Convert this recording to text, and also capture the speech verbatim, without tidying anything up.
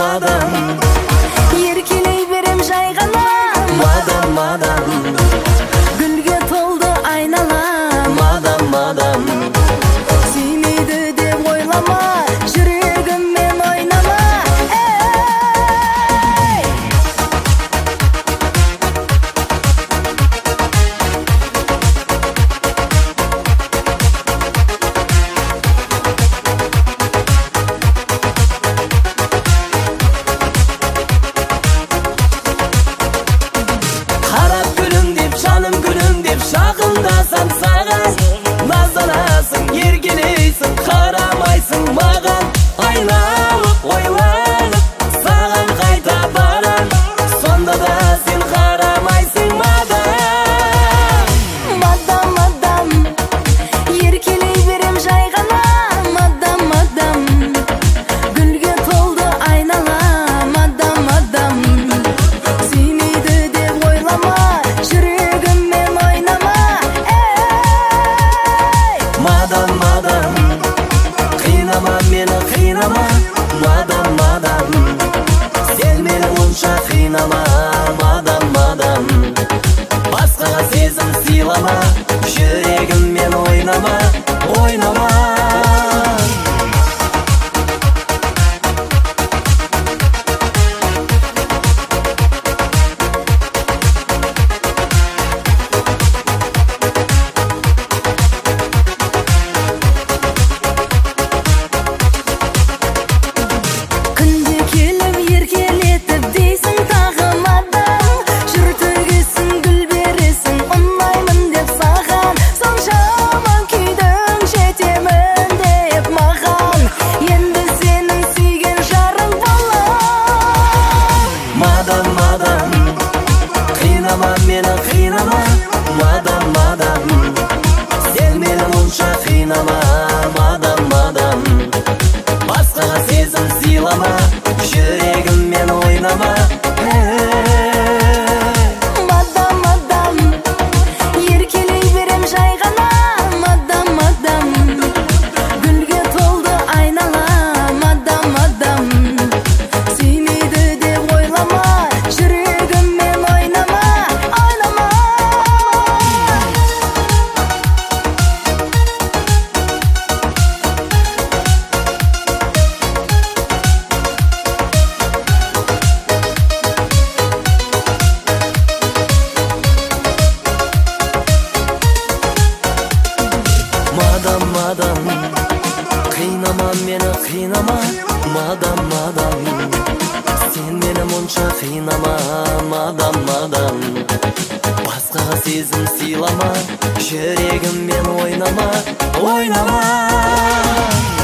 мадам еркелей берем жай ғана мадам мадам гүлге толды айнала мадам мадам сүймейді деп ойлама жүрегіммен ойнама ей қарап күлімдеп жаным күлімдеп жақындасам саған назданасың еркелейсің қарамайсың маған айналып ойланып саған қайта барам сонда да сен қарамайсың мадам мадам мадам еркелей берем жай ғана мадам мадам гүлге толды айнала мадам мадам сүймейді деп ойлама жүрегіммен ойнама ей мадам мадам қинама мені қинама мадам мадам сен мені онша қинама мадам мадам басқаға сезім сыйлама жүрегіммен ойнама ойнама күнде келіп еркелетіп дейсің тағы мадам жүр төгесің гүл бересің ұнаймын деп саған соншама күйдің жетемін деп маған енді сенің сүйген жарың болам мадам мадам қинама мені қинама мадам мадам сен мені онша қинама мадам мадам басқаға сезім сыйлама жүрегіммен ойнама мадам мадам еркелей берем жай ғана мадам мадам гүлге толды айнала мадам мадам сүймейді деп ойлама жүрегіммен ойнама ойнама мадам мадам қинама мені қинама мадам мадам сен мені мұнша қинама мадам мадам басқаға сезім сыйлама жүрегіммен ойнама ойнама